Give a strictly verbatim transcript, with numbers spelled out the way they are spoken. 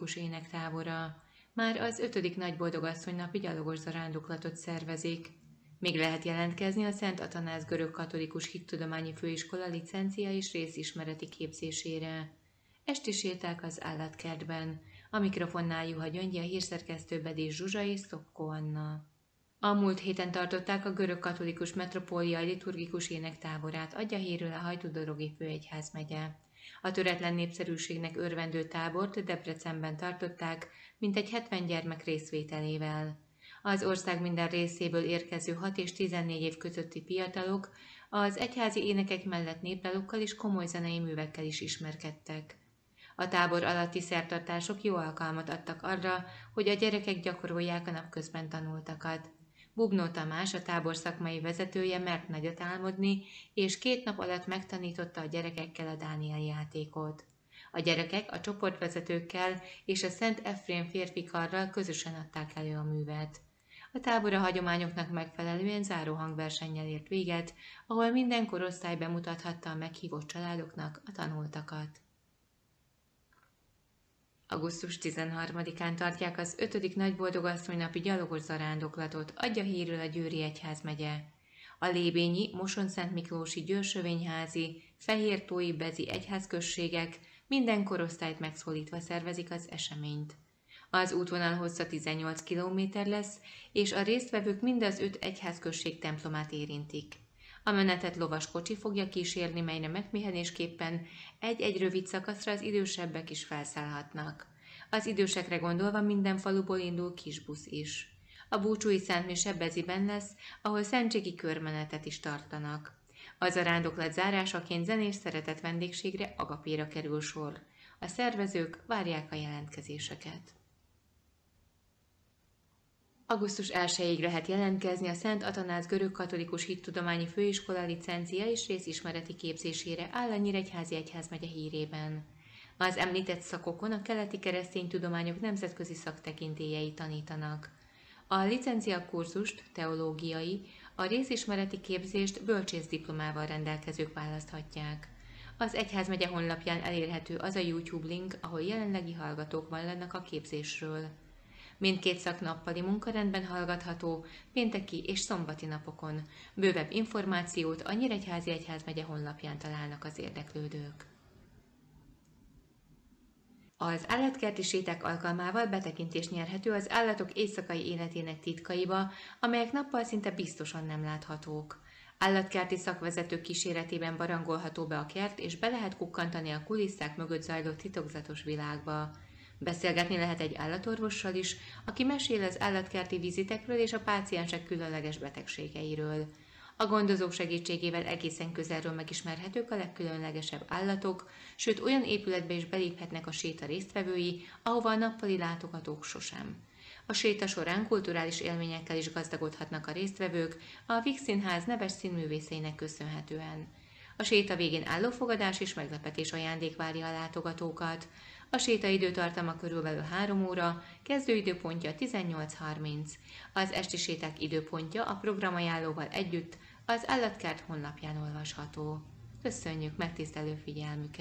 katolikus énektábora. Már az ötödik nagyboldogasszony napi gyalogos zarándoklatot szervezik. Még lehet jelentkezni a Szent Atanáz görög-katolikus hittudományi főiskola licencia és részismereti képzésére. Esti séták az állatkertben. A mikrofonnál Juha Gyöngyi, a hírszerkesztő Bedés Zsuzsa és Szopko Anna. A múlt héten tartották a görög-katolikus metropóliai liturgikus énektáborát Agyahíről a Hajdú-Dorogi főegyházmegye. A töretlen népszerűségnek örvendő tábort Debrecenben tartották, mintegy hetven gyermek részvételével. Az ország minden részéből érkező hat és tizennégy év közötti fiatalok az egyházi énekek mellett népdalokkal és komoly zenei művekkel is ismerkedtek. A tábor alatti szertartások jó alkalmat adtak arra, hogy a gyerekek gyakorolják a napközben tanultakat. Bubnó Tamás, a tábor szakmai vezetője mert nagyot álmodni, és két nap alatt megtanította a gyerekekkel a Dániel játékot. A gyerekek a csoportvezetőkkel és a Szent Efrém férfi karral közösen adták elő a művet. A tábor a hagyományoknak megfelelően záró hangversennyel ért véget, ahol minden korosztály bemutathatta a meghívott családoknak a tanultakat. augusztus tizenharmadikán tartják az ötödik nagyboldogasszony napi gyalogos zarándoklatot Agyahíről a Győri egyházmegye. A lébényi, Mosonszent Miklósi, Győrsövényházi, Fehértói, Bezi egyházközségek minden korosztályt megszólítva szervezik az eseményt. Az útvonal hossza tizennyolc kilométer lesz, és a résztvevők mind az öt egyházközség templomát érintik. A menetet lovas kocsi fogja kísérni, melyre megpihenésképpen egy-egy rövid szakaszra az idősebbek is felszállhatnak. Az idősekre gondolva minden faluból indul kisbusz is. A búcsúi szentmise Beziben lesz, ahol szentségi körmenetet is tartanak. A zarándoklat zárásaként zenés szeretett vendégségre, agapéra kerül sor. A szervezők várják a jelentkezéseket. augusztus elsejéig lehet jelentkezni a Szent Atanáz görög-katolikus hittudományi főiskola licencia és részismereti képzésére áll a Nyíregyházi egyházmegye hírében. Az említett szakokon a keleti kereszténytudományok nemzetközi szaktekintélyei tanítanak. A licencia kurzust, teológiai, a részismereti képzést bölcsészdiplomával rendelkezők választhatják. Az egyházmegye honlapján elérhető az a YouTube link, ahol jelenlegi hallgatók vallanak a képzésről. Mindkét szak nappali munkarendben hallgatható, pénteki és szombati napokon. Bővebb információt a Nyíregyházi egyházmegye honlapján találnak az érdeklődők. Az állatkerti séták alkalmával betekintést nyerhető az állatok éjszakai életének titkaiba, amelyek nappal szinte biztosan nem láthatók. Állatkerti szakvezetők kíséretében barangolható be a kert, és be lehet kukkantani a kulisszák mögött zajló titokzatos világba. Beszélgetni lehet egy állatorvossal is, aki mesél az állatkerti vizitekről és a páciensek különleges betegségeiről. A gondozók segítségével egészen közelről megismerhetők a legkülönlegesebb állatok, sőt olyan épületbe is beléphetnek a séta résztvevői, ahova a nappali látogatók sosem. A séta során kulturális élményekkel is gazdagodhatnak a résztvevők, a Víg Színház neves színművészeinek köszönhetően. A séta végén állófogadás és meglepetés ajándék várja a látogatókat. A séta időtartama körülbelül három óra, kezdőidőpontja tizennyolc harminc. Az esti séták időpontja a programajánlóval együtt az állatkert honlapján olvasható. Köszönjük megtisztelő figyelmüket!